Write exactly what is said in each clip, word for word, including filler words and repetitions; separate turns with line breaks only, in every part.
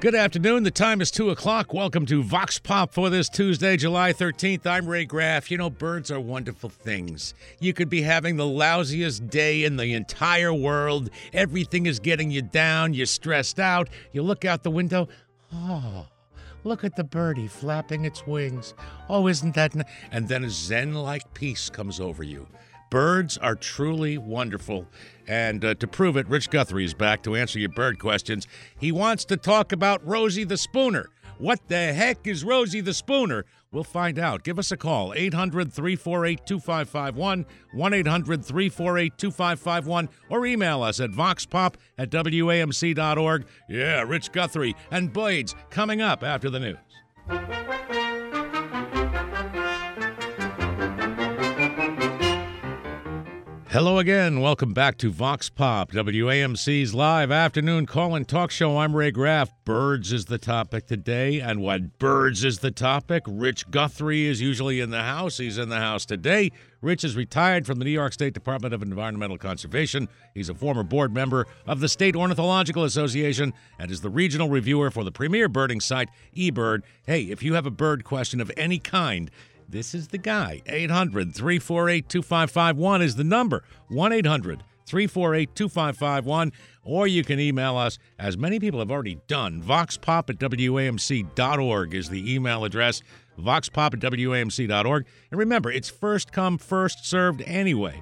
Good afternoon. The time is two o'clock. Welcome to Vox Pop for this Tuesday, July thirteenth. I'm Ray Graff. You know, birds are wonderful things. You could be having the lousiest day in the entire world. Everything is getting you down. You're stressed out. You look out the window. Oh, look at the birdie flapping its wings. Oh, isn't that nice? And then a zen-like peace comes over you. Birds are truly wonderful. And uh, to prove it, Rich Guthrie is back to answer your bird questions. He wants to talk about Rosie the Spooner. What the heck is Rosie the Spooner? We'll find out. Give us a call, eight hundred, three four eight, two five five one, one eight hundred, three four eight, two five five one, or email us at voxpop at W A M C dot org. Yeah, Rich Guthrie and Blades coming up after the news. Hello again. Welcome back to Vox Pop, W A M C's live afternoon call-in talk show. I'm Ray Graff. Birds is the topic today. And what birds is the topic? Rich Guthrie is usually in the house. He's in the house today. Rich is retired from the New York State Department of Environmental Conservation. He's a former board member of the State Ornithological Association and is the regional reviewer for the premier birding site, eBird. Hey, if you have a bird question of any kind, this is the guy. eight hundred, three four eight, two five five one is the number. one eight hundred, three four eight, two five five one. Or you can email us, as many people have already done. voxpop at W A M C dot org is the email address. voxpop at W A M C dot org. And remember, it's first come, first served anyway.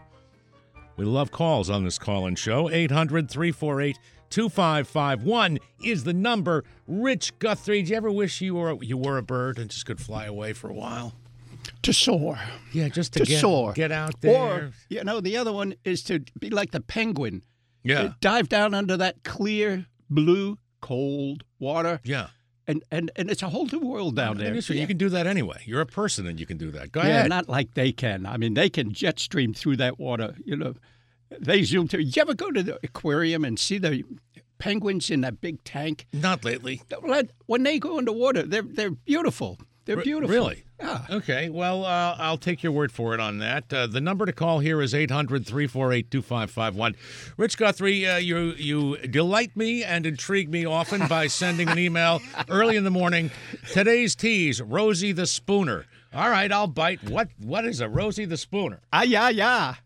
We love calls on this call-in show. eight hundred, three four eight, two five five one is the number. Rich Guthrie, do you ever wish you were, you were a bird and just could fly away for a while?
To soar.
Yeah, just to,
to
get,
soar.
get out there.
Or, you know, the other one is to be like the penguin.
Yeah.
Dive down under that clear, blue, cold water.
Yeah.
And and, and it's a whole new world down there.
Yeah. You can do that anyway. You're a person and you can do that. Go
yeah,
ahead.
Not like they can. I mean, they can jet stream through that water. You know, they zoom through. You ever go to the aquarium and see the penguins in that big tank?
Not lately.
When they go underwater, they're they're beautiful. They're beautiful.
Really?
Yeah.
Okay. Well, uh, I'll take your word for it on that. Uh, the number to call here is eight hundred, three four eight, two five five one. Rich Guthrie, uh, you you delight me and intrigue me often by sending an email early in the morning. Today's tease, Rosie the Spooner. All right, I'll bite. What What is a Rosie the Spooner?
Ah, yeah, yeah.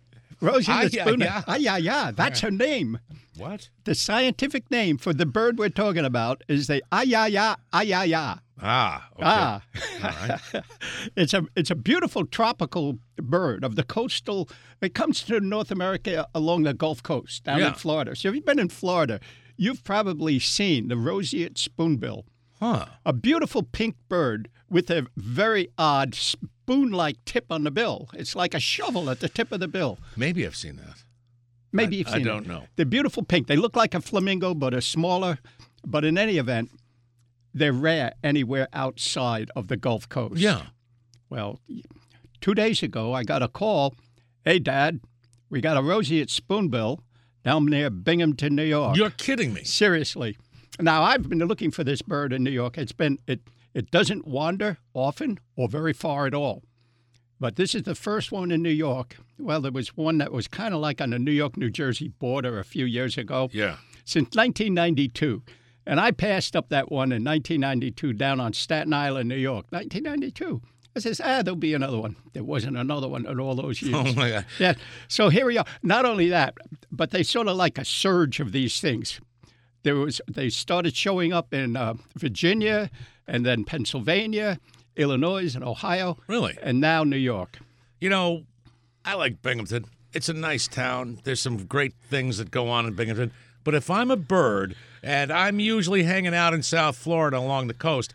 Rosie
Ah,
the
yeah,
Spooner.
yeah.
Ah, yeah, yeah. That's her name.
What?
The scientific name for the bird we're talking about is the ayaya ayaya.
Ah, okay.
Ah.
All right.
It's a it's a beautiful tropical bird of the coastal. It comes to North America along the Gulf Coast, down
Yeah.
in Florida. So if you've been in Florida, you've probably seen the roseate spoonbill.
Huh.
A beautiful pink bird with a very odd spoon-like tip on the bill. It's like a shovel at the tip of the bill.
Maybe I've seen that.
Maybe
I,
you've seen
I don't
it.
know.
They're beautiful pink. They look like a flamingo, but are smaller. But in any event, they're rare anywhere outside of the Gulf Coast.
Yeah.
Well, two days ago, I got a call. Hey, Dad, we got a roseate spoonbill down near Binghamton, New York.
You're kidding me.
Seriously. Now, I've been looking for this bird in New York. It's been it it doesn't wander often or very far at all. But this is the first one in New York. Well, there was one that was kind of like on the New York-New Jersey border a few years ago.
Yeah.
Since nineteen ninety-two. And I passed up that one in nineteen ninety-two down on Staten Island, New York. nineteen ninety-two. I says, ah, there'll be another one. There wasn't another one in all those years.
Oh, my God.
Yeah. So here we are. Not only that, but they sort of like a surge of these things. There was They started showing up in uh, Virginia and then Pennsylvania, Illinois, and Ohio.
Really?
And now New York.
You know, I like Binghamton. It's a nice town. There's some great things that go on in Binghamton. But if I'm a bird and I'm usually hanging out in South Florida along the coast,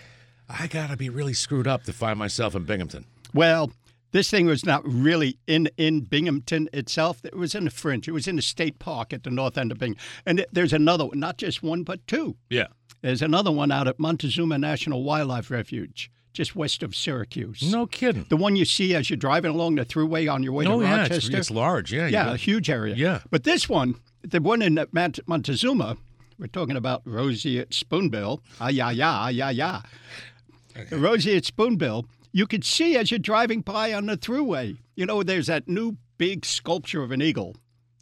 I got to be really screwed up to find myself in Binghamton.
Well, this thing was not really in, in Binghamton itself. It was in the fringe. It was in the state park at the north end of Binghamton. And it, there's another one, not just one, but two.
Yeah.
There's another one out at Montezuma National Wildlife Refuge, just west of Syracuse.
No kidding.
The one you see as you're driving along the thruway on your way
oh,
to
yeah,
Rochester.
It's, it's large. Yeah.
Yeah,
got,
a huge area.
Yeah.
But this one, the one in Mont- Montezuma, we're talking about roseate spoonbill. Ah, yeah, yeah, ah, yeah, yeah. Okay. The roseate spoonbill, you could see as you're driving by on the thruway. You know, there's that new big sculpture of an eagle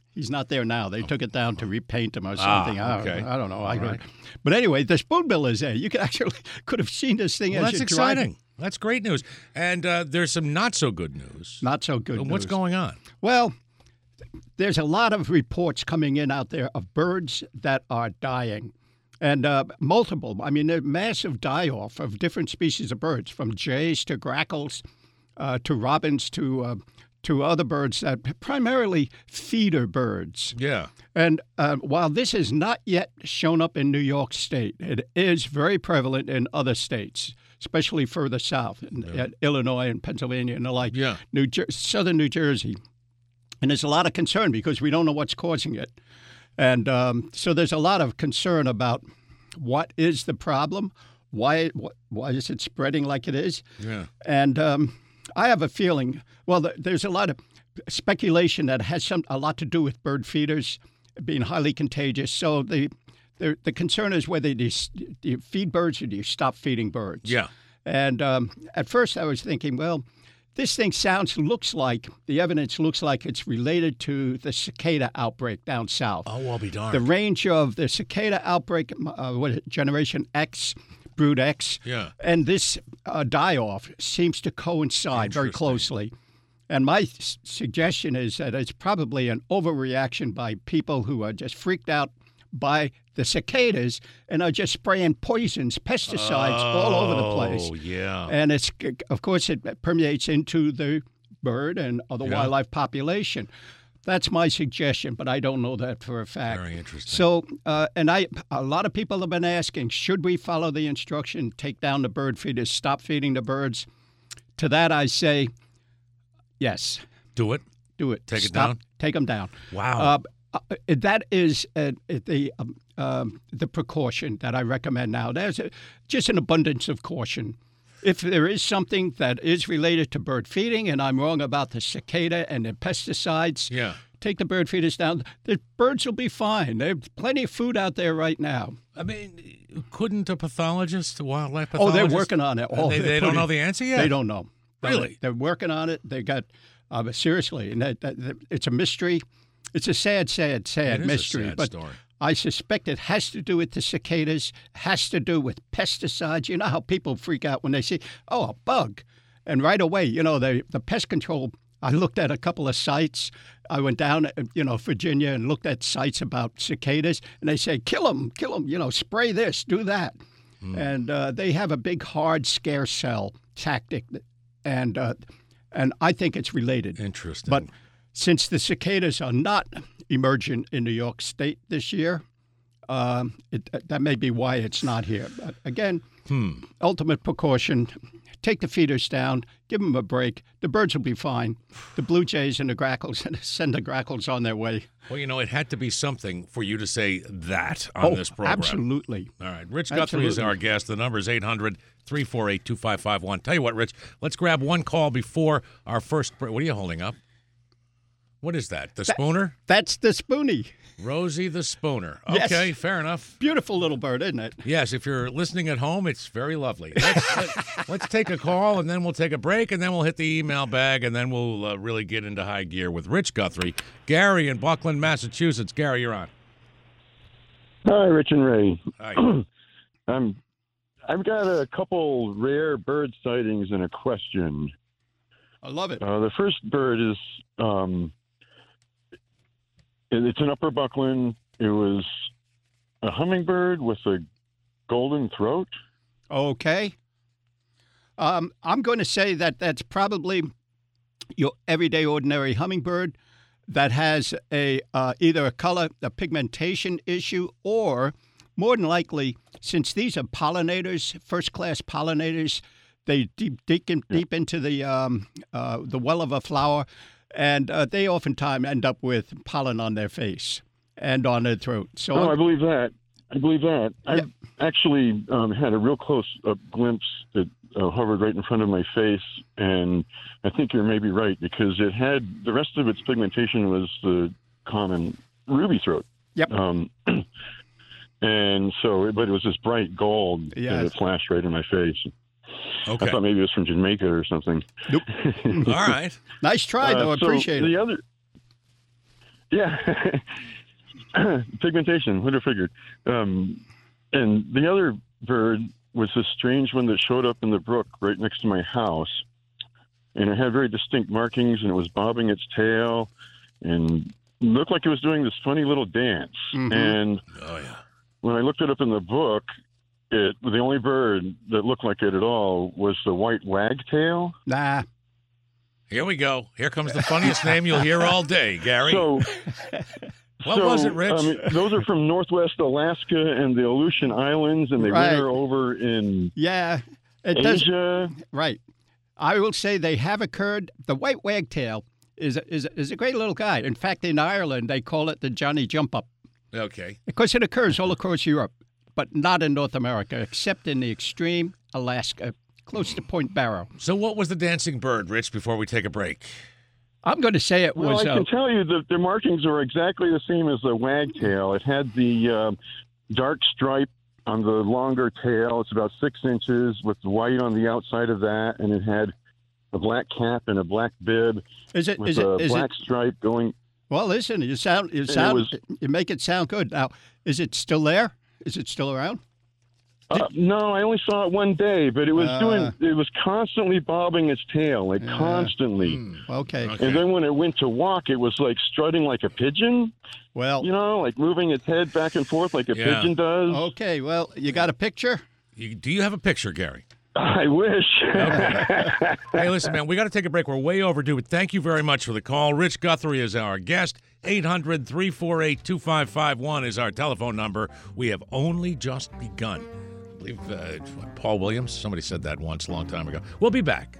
He's not there now. They took it down to repaint him or something.
Ah,
I,
okay.
don't, I don't know. I,
right.
But anyway, the spoonbill is there. You could actually could have seen this thing
Well,
as
that's
you're
exciting.
driving.
That's great news. And uh, there's some not so good news.
Not so good
What's
news.
going on?
Well, there's a lot of reports coming in out there of birds that are dying. And uh, multiple. I mean, there's massive die-off of different species of birds, from jays to grackles uh, to robins to uh, to other birds, that primarily feeder birds.
Yeah.
And uh, while this has not yet shown up in New York State, it is very prevalent in other states, especially further south, in,
Yeah.
at Illinois and Pennsylvania and the like,
Yeah.
New Jer- southern New Jersey. And there's a lot of concern because we don't know what's causing it. And um, so there's a lot of concern about what is the problem, why wh- why is it spreading like it is.
Yeah.
And um, I have a feeling, well, th- there's a lot of speculation that has some a lot to do with bird feeders being highly contagious. So the the, the concern is whether do you, s- do you feed birds or do you stop feeding birds?
Yeah.
And um, at first I was thinking, well, this thing sounds, looks like, the evidence looks like it's related to the cicada outbreak down south.
Oh, I'll be darned.
The range of the cicada outbreak, uh, what is it, Generation X, Brood X,
Yeah.
and this uh, die-off seems to coincide very
Interesting.
closely. And my s- suggestion is that it's probably an overreaction by people who are just freaked out by the cicadas and are just spraying poisons, pesticides all over the place.
Oh, yeah.
And it's, of course, it permeates into the bird and other
Yeah.
wildlife population. That's my suggestion, but I don't know that for a fact.
Very interesting.
So, uh, and I, a lot of people have been asking, should we follow the instruction, take down the bird feeders, stop feeding the birds? To that, I say, yes,
Do it.
do it.
Take it
Stop,
down?
Take them down.
Wow.
Uh, uh, that is uh, the um, um, the precaution that I recommend now. There's a, just an abundance of caution. If there is something that is related to bird feeding, and I'm wrong about the cicada and the pesticides,
yeah.
take the bird feeders down. The birds will be fine. There's plenty of food out there right now.
I mean, couldn't a pathologist, a wildlife
Oh,
pathologist?
they're working on it.
Uh,
Oh,
they
they're
they don't
putting-
know the answer yet?
They don't know.
Really?
They're working on it. They got uh, seriously, and that, that, that- it's a mystery. It's a sad, sad, sad
It is a
mystery.
sad
but
story.
I suspect it has to do with the cicadas, has to do with pesticides. You know how people freak out when they see, oh, a bug. And right away, you know, the, the pest control, I looked at a couple of sites. I went down, uh, you know, Virginia and looked at sites about cicadas, and they say, kill them, kill them, you know, spray this, do that.
Hmm.
And uh, they have a big, hard scare cell tactic. And, uh, and I think it's related.
Interesting.
But since the cicadas are not emergent in New York State this year, um, it, that may be why it's not here. But again,
hmm.
ultimate precaution, take the feeders down, give them a break. The birds will be fine. The blue jays and the grackles, send the grackles on their way.
Well, you know, it had to be something for you to say that on
oh,
this program.
absolutely.
All right. Rich Guthrie is
Absolutely.
our guest. The number is eight hundred, three four eight, two five five one. Tell you what, Rich, let's grab one call before our first break. What are you holding up? What is that? The spooner?
That's the spoonie.
Rosie the Spooner.
Yes.
Okay, fair enough.
Beautiful little bird, isn't it?
Yes, if you're listening at home, it's very lovely. Let's, let, let's take a call, and then we'll take a break, and then we'll hit the email bag, and then we'll uh, really get into high gear with Rich Guthrie. Gary in Buckland, Massachusetts. Gary, you're on.
Hi, Rich and Ray.
Hi.
I'm, I've got a couple rare bird sightings and a question.
I love it.
Uh, the first bird is, um, it- it's in Upper Buckland. It was a hummingbird with a golden throat.
Okay. Um, I'm going to say that that's probably your everyday ordinary hummingbird that has a uh, either a color, a pigmentation issue, or more than likely, since these are pollinators, first-class pollinators, they deep deep, in, deep into the um, uh, the well of a flower, and uh, they oftentimes end up with pollen on their face and on their throat. So
Oh, I believe that. I believe that.
Yeah.
I've actually um, had a real close-up glimpse that uh, hovered right in front of my face, and I think you're maybe right because it had the rest of its pigmentation was the common ruby throat.
Yep.
Um, and so, but it was this bright gold
Yes.
that it flashed right in my face.
Okay.
I thought maybe it was from Jamaica or something.
Nope.
All right.
Nice try, though. I
Uh, so
appreciate it.
the other, Yeah. Pigmentation, would have figured. Um, and the other bird was this strange one that showed up in the brook right next to my house. And it had very distinct markings, and it was bobbing its tail and looked like it was doing this funny little dance.
Mm-hmm.
And
Oh, yeah.
when I looked it up in the book, it the only bird that looked like it at all was the white wagtail.
Nah.
Here we go. Here comes the funniest name you'll hear all day, Gary.
So,
What
so,
was it, Rich?
Um, those are from Northwest Alaska and the Aleutian Islands, and they
Right.
winter over in
Yeah. It does.
Asia.
Right. I will say they have occurred. The white wagtail is a, is a, is a great little guy. In fact, in Ireland, they call it the Johnny Jump Up.
Okay.
Of course, it occurs all across Europe, but not in North America, except in the extreme Alaska, close to Point Barrow.
So what was the dancing bird, Rich, before we take a break?
I'm going to say it
Well,
was.
I
Uh,
can tell you that the markings are exactly the same as the wagtail. It had the uh, dark stripe on the longer tail. It's about six inches with white on the outside of that, and it had a black cap and a black bib
is it?
with
Is
a
it? Is
black
it?
stripe going.
Well, listen. You sound. You sound.
was-
you make it sound good. Now, is it still there? Is it still around?
Uh, no, I only saw it one day, but it was
Uh.
doing. It was constantly bobbing its tail, like
Yeah.
constantly.
Hmm.
Okay.
Okay.
And then when it went to walk, it was like strutting like a pigeon.
Well.
You know, like moving its head back and forth like a
Yeah.
pigeon does.
Okay. Well, you got a picture?
You, do you have a picture, Gary?
I wish.
Hey, listen, man, we got to take a break. We're way overdue, but thank you very much for the call. Rich Guthrie is our guest. eight hundred, three four eight, two five five one is our telephone number. We have only just begun. I believe uh, what, Paul Williams, somebody said that once a long time ago. We'll be back.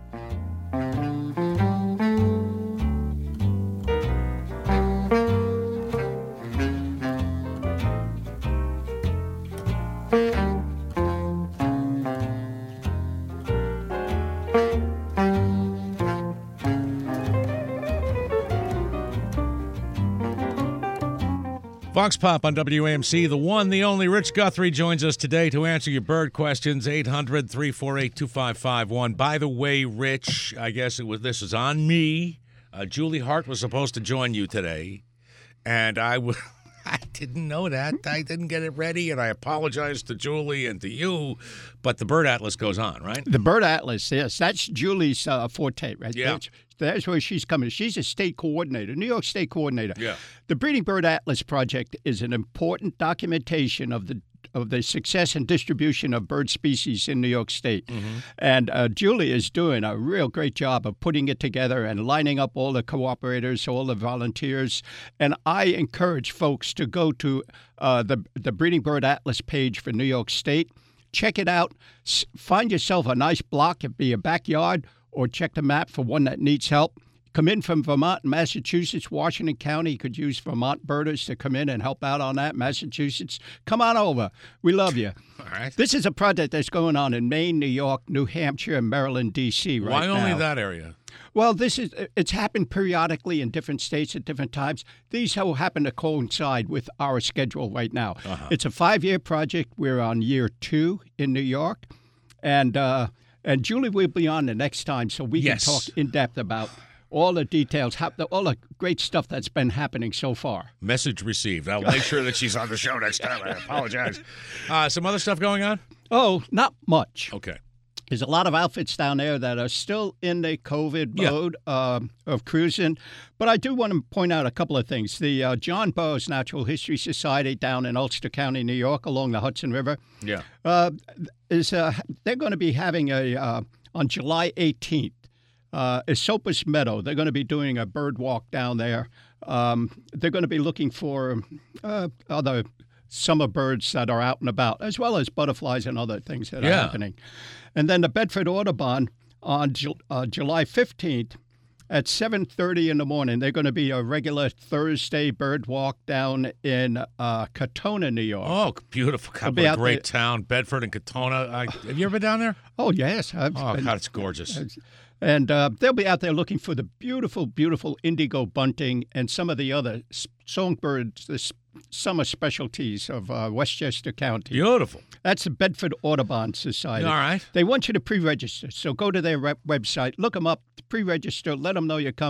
Vox Pop on W A M C. The one, the only Rich Guthrie joins us today to answer your bird questions. eight hundred, three four eight, two five five one. By the way, Rich, I guess it was this is on me. Uh, Julie Hart was supposed to join you today, and I w- I didn't know that. I didn't get it ready, and I apologize to Julie and to you. But the Bird Atlas goes on, right?
The Bird Atlas, yes. That's Julie's uh, forte, right?
Yeah.
That's, that's where she's coming. She's a state coordinator, New York State coordinator.
Yeah.
The Breeding Bird Atlas Project is an important documentation of the of the success and distribution of bird species in New York State.
Mm-hmm.
And uh, Julie is doing a real great job of putting it together and lining up all the cooperators, all the volunteers. And I encourage folks to go to uh, the, the Breeding Bird Atlas page for New York State. Check it out. S- find yourself a nice block. It be your backyard, or check the map for one that needs help. Come in from Vermont, Massachusetts, Washington County. You could use Vermont birders to come in and help out on that. Massachusetts, come on over. We love you.
All right.
This is a project that's going on in Maine, New York, New Hampshire, and Maryland, D C right
Why
now.
only that area?
Well, this is it's happened periodically in different states at different times. These will happen to coincide with our schedule right now.
Uh-huh.
It's a five-year project. We're on year two in New York, and uh, and Julie will be on the next time so we
Yes.
can talk in depth about all the details, how, the, all the great stuff that's been happening so far.
Message received. I'll make sure that she's on the show next time. I apologize. Uh, some other stuff going on?
Oh, not much.
Okay.
There's a lot of outfits down there that are still in the COVID
Yeah.
mode um, of cruising. But I do want to point out a couple of things. The uh, John Burroughs Natural History Society down in Ulster County, New York, along the Hudson River,
Yeah.
uh, is uh, they're going to be having a, uh, on July eighteenth, uh, Esopus Meadow. They're going to be doing a bird walk down there. Um, they're going to be looking for uh, other summer birds that are out and about, as well as butterflies and other things that are
Yeah.
happening. And then the Bedford Audubon on Ju- uh, July fifteenth at seven thirty in the morning. They're going to be a regular Thursday bird walk down in uh, Katona, New York.
Oh, beautiful. God,
be
what a
out
great
there.
town. Bedford and Katona. I, have you ever been down there?
Oh, yes. I've
Oh,
been-
God, it's gorgeous.
And uh, they'll be out there looking for the beautiful, beautiful indigo bunting and some of the other s- songbirds, the s- summer specialties of uh, Westchester County.
Beautiful.
That's the Bedford Audubon Society.
All right.
They want you to pre-register, so go to their web- website, look them up, pre-register, let them know you're coming,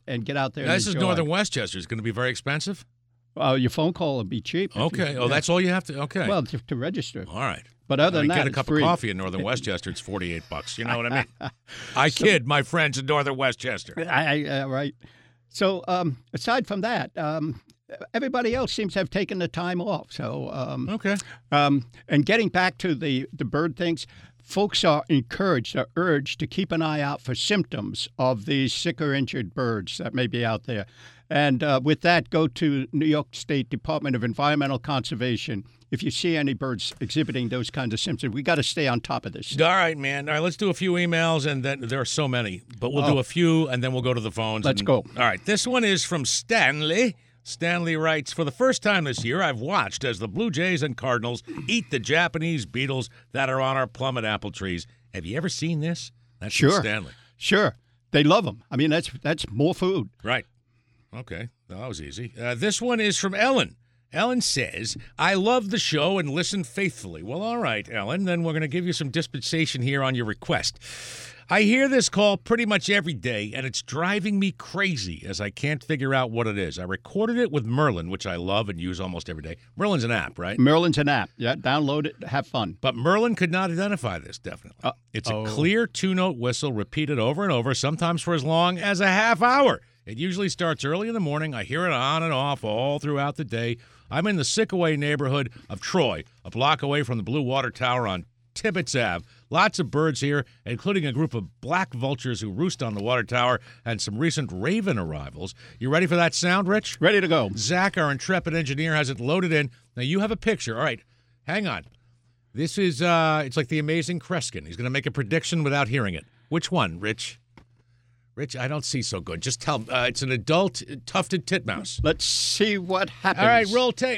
and get out there.
Now,
and
this is
enjoy.
Northern Westchester. It's going to be very expensive?
Uh, your phone call will be cheap. if
Okay.
you-
Oh,
yeah.
that's all you have to. Okay.
Well, to, to register.
all right.
But other
I
than
mean,
that,
get a
it's
cup
free.
of coffee in Northern Westchester. It's forty-eight bucks. You know what I mean? I kid my friends in Northern Westchester.
I, I, uh, right. So um, aside from that, um, everybody else seems to have taken the time off. So um,
Okay.
um, and getting back to the, the bird things, folks are encouraged, are urged to keep an eye out for symptoms of these sick or injured birds that may be out there. And uh, with that, go to New York State Department of Environmental Conservation. If you see any birds exhibiting those kinds of symptoms, we got to stay on top of this.
All right, man. All right, let's do a few emails, and then there are so many, but we'll
Oh.
do a few, and then we'll go to the phones.
Let's
and-
go.
All right, this one is from Stanley. Stanley writes, for the first time this year, I've watched as the Blue Jays and Cardinals eat the Japanese beetles that are on our plum and apple trees. Have you ever seen this? That's from
Sure.
Stanley.
Sure. They love them. I mean, that's that's more food.
Right. Okay. That was easy. Uh, this one is from Ellen. Ellen says, I love the show and listen faithfully. Well, all right, Ellen, then we're going to give you some dispensation here on your request. I hear this call pretty much every day, and it's driving me crazy as I can't figure out what it is. I recorded it with Merlin, which I love and use almost every day. Merlin's an app, right?
Merlin's an app. Yeah, download it, have fun.
But Merlin could not identify this, definitely.
Uh,
it's a
oh.
clear two-note whistle repeated over and over, sometimes for as long as a half hour. It usually starts early in the morning. I hear it on and off all throughout the day. I'm in the Sickaway neighborhood of Troy, a block away from the Blue Water Tower on Tibbetts Avenue. Lots of birds here, including a group of black vultures who roost on the water tower and some recent raven arrivals. You ready for that sound, Rich?
Ready to go.
Zach, our intrepid engineer, has it loaded in. Now, you have a picture. All right, hang on. This is, uh, it's like the Amazing Kreskin. He's going to make a prediction without hearing it. Which one, Rich? Rich, I don't see so good. Just tell, uh, it's an adult tufted titmouse.
Let's see what happens.
All right, roll tape.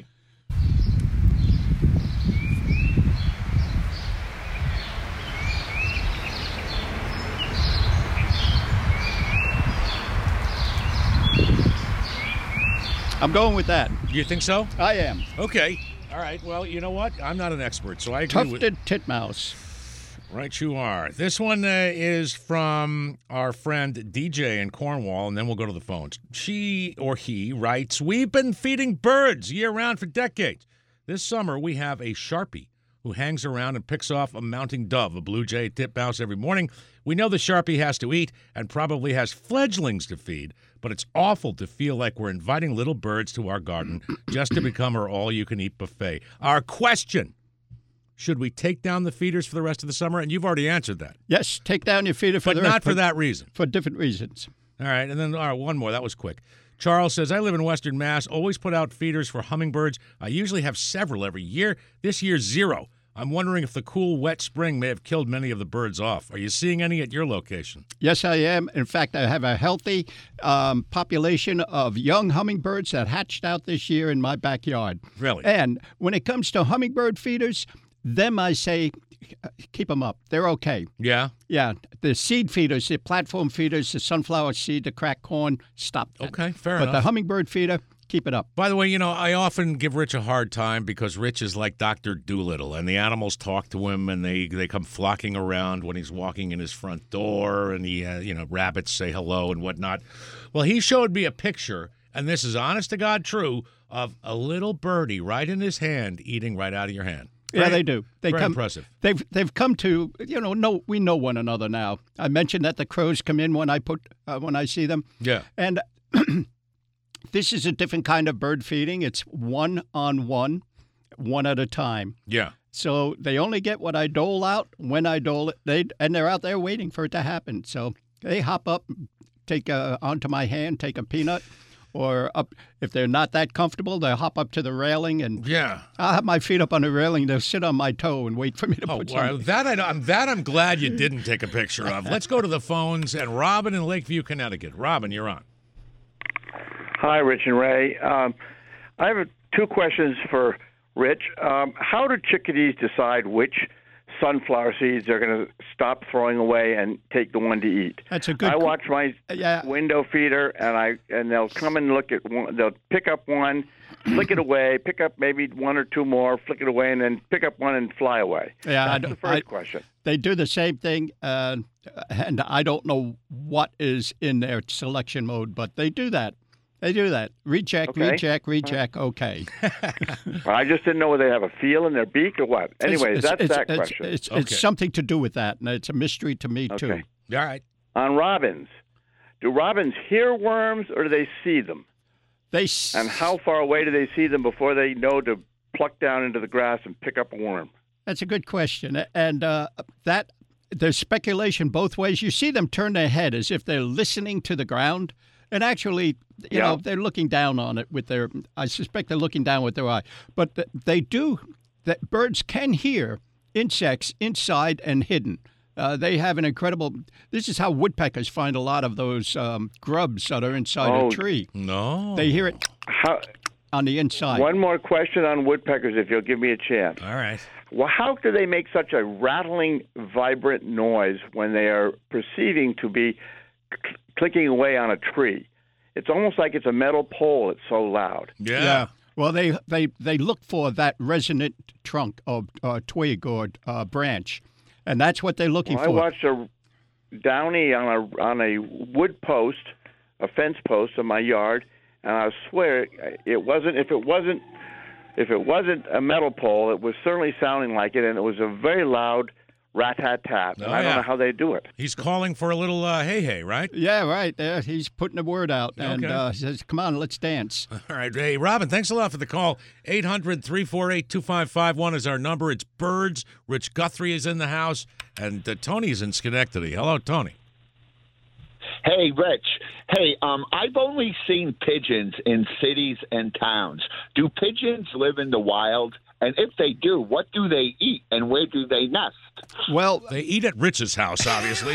I'm going with that.
You think so?
I am.
Okay. All right. Well, you know what? I'm not an expert, so I agree with
Tufted titmouse.
Right, you are. This one uh, is from our friend D J in Cornwall, and then we'll go to the phones. She or he writes, we've been feeding birds year-round for decades. This summer, we have a Sharpie who hangs around and picks off a mounting dove, a blue jay titmouse, every morning. We know the Sharpie has to eat and probably has fledglings to feed, but it's awful to feel like we're inviting little birds to our garden just to become our all-you-can-eat buffet. Our question: should we take down the feeders for the rest of the summer? And you've already answered that.
Yes, take down your feeder for
But
the
not
rest,
for that reason.
For different reasons.
All right, and then all right, one more. That was quick. Charles says, I live in Western Mass, always put out feeders for hummingbirds. I usually have several every year. This year, zero. I'm wondering if the cool, wet spring may have killed many of the birds off. Are you seeing any at your location?
Yes, I am. In fact, I have a healthy um, population of young hummingbirds that hatched out this year in my backyard.
Really?
And when it comes to hummingbird feeders, them I say, keep them up. They're okay.
Yeah?
Yeah, the seed feeders, the platform feeders, the sunflower seed, the cracked corn, stop that.
Okay, fair
but
enough.
the hummingbird feeder, keep it up.
By the way, you know, I often give Rich a hard time because Rich is like Doctor Doolittle, and the animals talk to him, and they, they come flocking around when he's walking in his front door, and he, uh, you know, rabbits say hello and whatnot. Well, he showed me a picture, and this is honest to God true, of a little birdie right in his hand eating right out of your hand.
Yeah,
Very-
they do. They
very
come.
impressive.
They've they've come to you know know we know one another now. I mentioned that the crows come in when I put uh, when I see them.
Yeah.
And this is a different kind of bird feeding. It's one on one, one at a time.
Yeah.
So they only get what I dole out when I dole it. They and they're out there waiting for it to happen. So they hop up, take a, onto my hand, take a peanut, or up if they're not that comfortable, they'll hop up to the railing and
Yeah.
I'll have my feet up on the railing. They'll sit on my toe and wait for me to
Oh,
put
well,
something.
that I, I'm that I'm glad you didn't take a picture of. Let's go to the phones. And Robin in Lakeview, Connecticut. Robin, you're on.
Hi, Rich and Ray. Um, I have two questions for Rich. Um, how do chickadees decide which sunflower seeds, they're going to stop throwing away and take the one to eat.
That's a good.
I watch my
yeah.
window feeder, and I and they'll come and look at one. They'll pick up one, flick it away, pick up maybe one or two more, flick it away, and then pick up one and fly away.
Yeah,
That's
I,
the first
I,
question.
They do the same thing, uh, and I don't know what is in their selection mode, but they do that. They do that. Recheck,
Okay.
recheck, recheck. Okay.
I just didn't know whether they have a feel in their beak or what. Anyways,
it's,
that's
it's,
that
it's,
question.
It's,
Okay.
it's something to do with that, and it's a mystery to me, too.
Okay.
All right.
On robins, do robins hear worms or do they see them?
They s-
And how far away do they see them before they know to pluck down into the grass and pick up a worm?
That's a good question. And uh, that there's speculation both ways. You see them turn their head as if they're listening to the ground. And actually, you
Yeah.
know, they're looking down on it with their, I suspect they're looking down with their eye. But th- they do, that birds can hear insects inside and hidden. Uh, they have an incredible, this is how woodpeckers find a lot of those um, grubs that are inside
Oh.
a tree.
No.
They hear it
How,
on the inside.
one more question on woodpeckers, if you'll give me a chance.
All right.
Well, how do they make such a rattling, vibrant noise when they are perceiving to be cl- clicking away on a tree? It's almost like it's a metal pole. It's so loud.
Yeah.
Yeah. Well, they, they, they look for that resonant trunk or uh, twig or uh, branch, and that's what they're looking
Well, I
for.
watched a downy on a on a wood post, a fence post in my yard, and I swear it wasn't. If it wasn't, if it wasn't a metal pole, it was certainly sounding like it, and it was a very loud rat-tat-tat. And
Oh,
I don't
yeah.
know how they do it.
He's calling for a little uh, hey hey, right?
Yeah, right. There, he's putting the word out and
Okay.
uh, says, "Come on, let's dance."
All right. Hey, Robin, thanks a lot for the call. eight hundred, three four eight, two five five one is our number. It's birds. Rich Guthrie is in the house, and uh, Tony's in Schenectady. Hello, Tony.
Hey, Rich. Hey, um, I've only seen pigeons in cities and towns. Do pigeons live in the wild? And if they do, what do they eat and where do they nest?
Well,
They eat at Rich's house, obviously.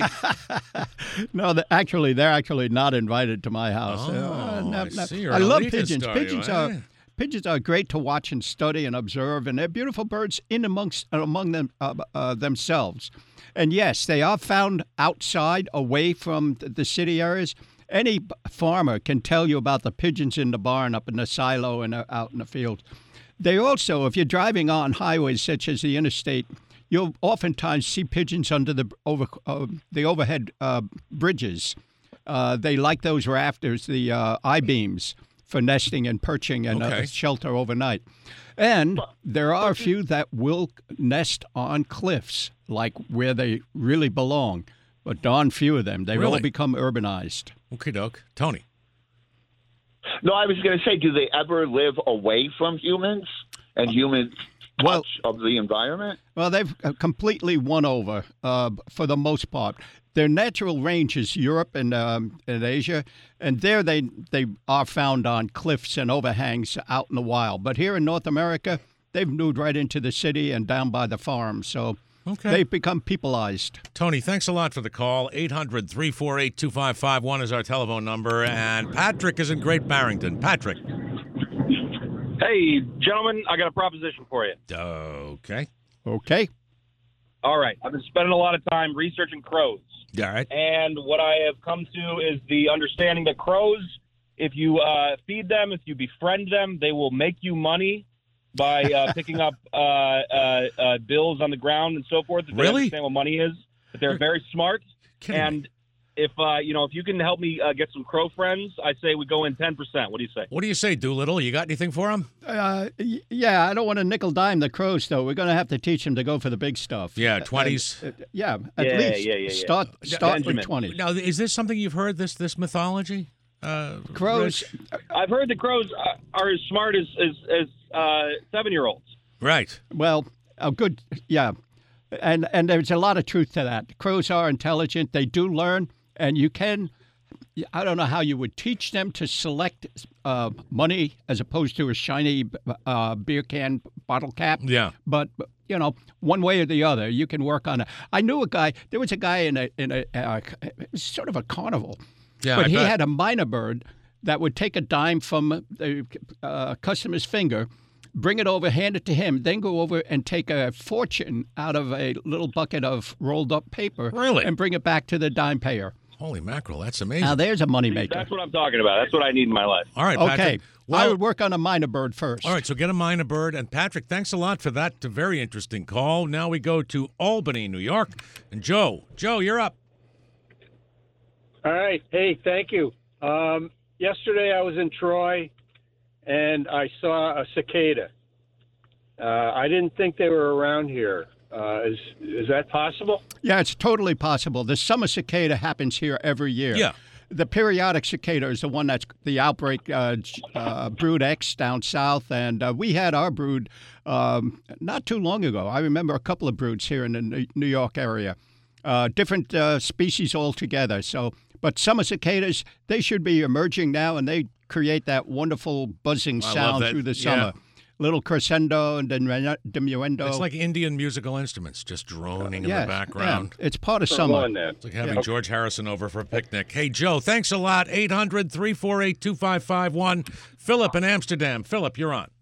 no, the, actually, they're actually not invited to my house.
Oh,
Uh, no,
I
no.
see. You're
I
an
love
elitist,
pigeons.
are you,
Pigeons
eh?
are pigeons are great to watch and study and observe, and they're beautiful birds in amongst among them uh, uh, themselves. And yes, they are found outside, away from the, the city areas. Any b- farmer can tell you about the pigeons in the barn, up in the silo, and uh, out in the field. They also, if you're driving on highways such as the interstate, you'll oftentimes see pigeons under the over uh, the overhead uh, bridges. Uh, they like those rafters, the uh, I-beams, for nesting and perching and
Okay.
uh, shelter overnight. And there are a few that will nest on cliffs, like where they really belong. But darn few of them. They've all
Really?
become urbanized.
Okay, doke. Tony.
No, I was going to say, do they ever live away from humans and human touch
Well-
of the environment?
Well, they've uh, completely won over uh, for the most part. Their natural range is Europe and, um, and Asia, and there they they are found on cliffs and overhangs out in the wild. But here in North America, they've moved right into the city and down by the farms, so
Okay.
they've become peopleized.
Tony, thanks a lot for the call. eight hundred, three four eight, two five five one is our telephone number. And Patrick is in Great Barrington. Patrick.
Hey, gentlemen, I got a proposition for you.
Okay.
Okay.
All right. I've been spending a lot of time researching crows.
All right.
And what I have come to is the understanding that crows, if you uh, feed them, if you befriend them, they will make you money by uh, picking up uh, uh, uh, bills on the ground and so forth. If they
Really?
understand what money is. That they're very smart.
Kidding me.
And if uh, you know, if you can help me uh, get some crow friends, I say we go in ten percent. What do you say?
What do you say, Doolittle? You got anything for him?
Uh, y- yeah, I don't want to nickel dime the crows, though. We're going to have to teach them to go for the big stuff.
Yeah,
Uh,
twenties.
uh, yeah, at
Yeah,
least
yeah, yeah, yeah.
start start with
Benjamin.
twenty.
Now, is this something you've heard, this this mythology? Uh,
Crows.
Rich?
I've heard the crows uh, are as smart as as, as uh, seven-year-olds.
Right.
Well, a good, yeah, and and there's a lot of truth to that. Crows are intelligent; they do learn, and you can. I don't know how you would teach them to select uh, money as opposed to a shiny uh, beer can bottle cap.
Yeah.
But you know, one way or the other, you can work on it. I knew a guy. There was a guy in a in a uh, it was sort of a carnival.
Yeah,
but
I
he
bet.
had a minor bird that would take a dime from the uh, customer's finger, bring it over, hand it to him, then go over and take a fortune out of a little bucket of rolled up paper
Really?
and bring it back to the dime payer.
Holy mackerel, that's amazing.
Now, there's a moneymaker.
That's what I'm talking about. That's what I need in my life.
All right,
Okay.
Patrick.
I
Well,
would work on a minor bird first.
all right, so get a minor bird. And Patrick, thanks a lot for that very interesting call. Now we go to Albany, New York. And Joe, Joe, you're up.
All right. Hey, thank you. Um, yesterday I was in Troy, and I saw a cicada. Uh, I didn't think they were around here. Uh, is is that possible?
Yeah, it's totally possible. The summer cicada happens here every year.
Yeah.
The periodic cicada is the one that's the outbreak, uh, uh, brood X down south, and uh, we had our brood um, not too long ago. I remember a couple of broods here in the New York area, uh, different uh, species altogether. So, but summer cicadas, they should be emerging now, and they create that wonderful buzzing
I love
sound
that.
through the
Yeah.
summer. Little crescendo and diminu- diminuendo.
It's like Indian musical instruments just droning in
Yes,
the background.
yeah, it's part of
For
summer.
one, then.
It's like having George Harrison over for a picnic. Hey, Joe, thanks a lot. eight hundred, three four eight, two five five one. Philip in Amsterdam. Philip, you're on.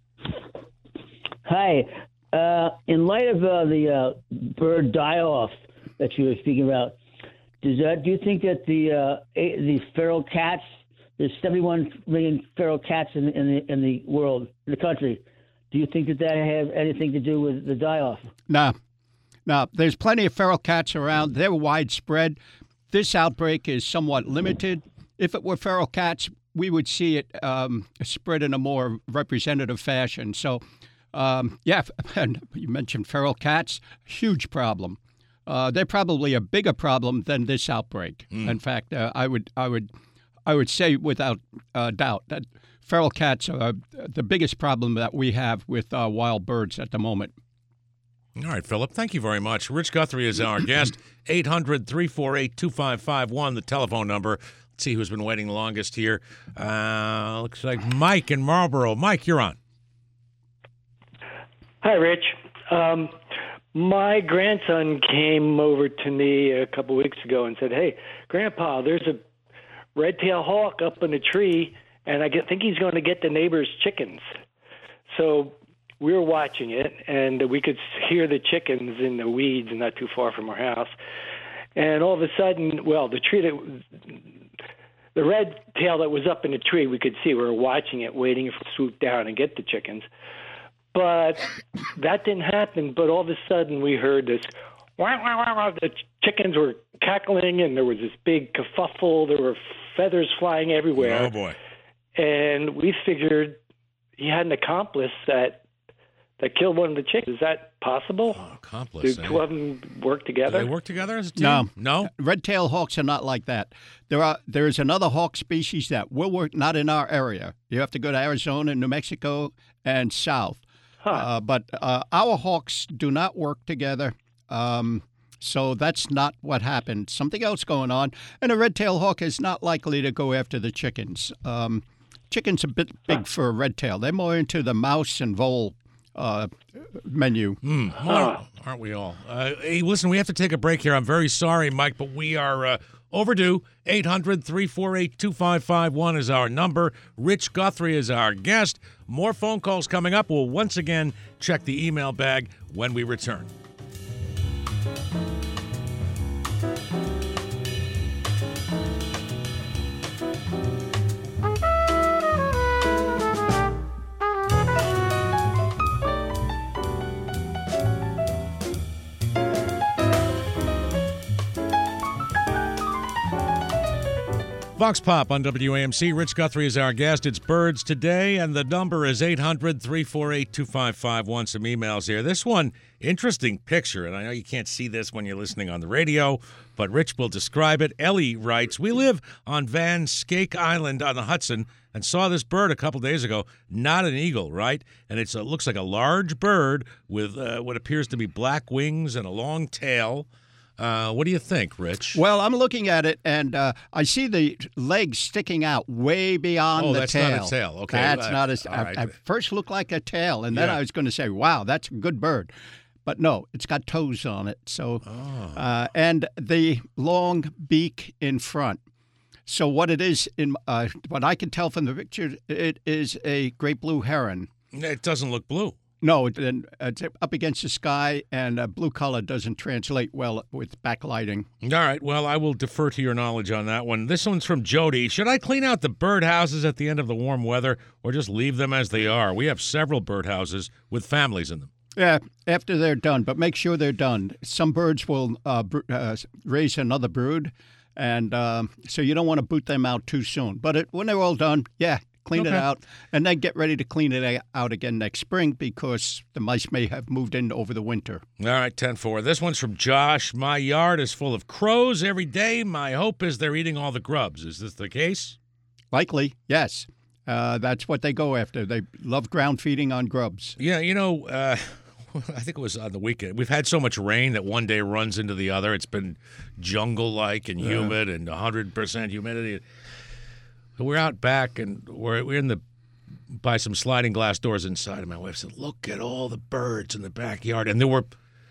Hi. Uh, in light of uh, the uh, bird die-off that you were speaking about, does that, do you think that the uh, a, the feral cats, there's seventy-one million feral cats in, in the in the world, in the country, do you think that that have anything to do with the die-off?
No. No, there's plenty of feral cats around. They're widespread. This outbreak is somewhat limited. If it were feral cats, we would see it um, spread in a more representative fashion. So, um, yeah, and you mentioned feral cats, huge problem. Uh, they're probably a bigger problem than this outbreak.
Mm.
In fact, uh, I would, I would, I would say without uh, doubt that feral cats are the biggest problem that we have with uh, wild birds at the moment.
All right, Philip, thank you very much. Rich Guthrie is our guest. eight hundred, three four eight, two five five one, the telephone number. Let's see who's been waiting longest here. Uh, looks like Mike in Marlboro. Mike, you're on.
Hi, Rich. Um, my grandson came over to me a couple weeks ago and said, hey, Grandpa, there's a red-tailed hawk up in a tree, and I get, think he's going to get the neighbor's chickens. So we were watching it, and we could hear the chickens in the weeds not too far from our house. And all of a sudden, well, the tree that the red tail that was up in the tree, we could see. We were watching it, waiting for it to swoop down and get the chickens. But that didn't happen. But all of a sudden, we heard this. Wah, wah, wah, wah. The chickens were cackling, and there was this big kerfuffle. There were feathers flying everywhere.
Oh, boy.
And we figured he had an accomplice that that killed one of the chickens. Is that possible?
Oh, accomplice.
Do
eh?
two of them work
Do
together?
they work together as a team?
No.
No?
Red-tailed hawks are not like that. There are there is another hawk species that will work, not in our area. You have to go to Arizona, New Mexico, and south.
Huh.
Uh, but uh, our hawks do not work together. Um, so that's not what happened. Something else going on. And a red-tailed hawk is not likely to go after the chickens. Um, chickens are a bit big for a red-tail. They're more into the mouse and vole uh, menu.
Mm, well, aren't we all? Uh, hey, listen, we have to take a break here. I'm very sorry, Mike, but we are uh, overdue. eight hundred, three four eight, two five five one is our number. Rich Guthrie is our guest. More phone calls coming up. We'll once again check the email bag when we return. Vox Pop on W A M C. Rich Guthrie is our guest. It's Birds Today, and the number is eight hundred, three four eight, two five five one. Some emails here. This one, interesting picture, and I know you can't see this when you're listening on the radio, but Rich will describe it. Ellie writes, we live on Van Skake Island on the Hudson and saw this bird a couple days ago. Not an eagle, right? And it's, it looks like a large bird with uh, what appears to be black wings and a long tail. Uh, what do you think, Rich?
Well, I'm looking at it, and uh, I see the legs sticking out way beyond
Oh,
the
that's
tail.
not a tail. Okay.
That's
Uh,
not a
all
I-
right.
I first looked like a tail, and then
Yeah.
I was going to say, wow, that's a good bird. But no, it's got toes on it. So,
Oh.
uh, and the long beak in front. So what it is, in uh, what I can tell from the picture, it is a great blue heron.
It doesn't look blue.
No, it, it's up against the sky, and uh, blue color doesn't translate well with backlighting.
All right. Well, I will defer to your knowledge on that one. This one's from Jody. Should I clean out the birdhouses at the end of the warm weather or just leave them as they are? We have several birdhouses with families in them.
Yeah, after they're done, but make sure they're done. Some birds will uh, br- uh, raise another brood, and uh, so you don't want to boot them out too soon. But it, when they're all done, yeah, clean
Okay.
it out, and then get ready to clean it out again next spring because the mice may have moved in over the winter.
All right, ten four. This one's from Josh. My yard is full of crows every day. My hope is they're eating all the grubs. Is this the case?
Likely, yes. Uh, that's what they go after. They love ground feeding on grubs.
Yeah, you know, uh, I think it was on the weekend. We've had so much rain that one day runs into the other. It's been jungle-like and humid and one hundred percent humidity. We're out back, and we're, we're in the by some sliding glass doors inside. And my wife said, look at all the birds in the backyard. And there were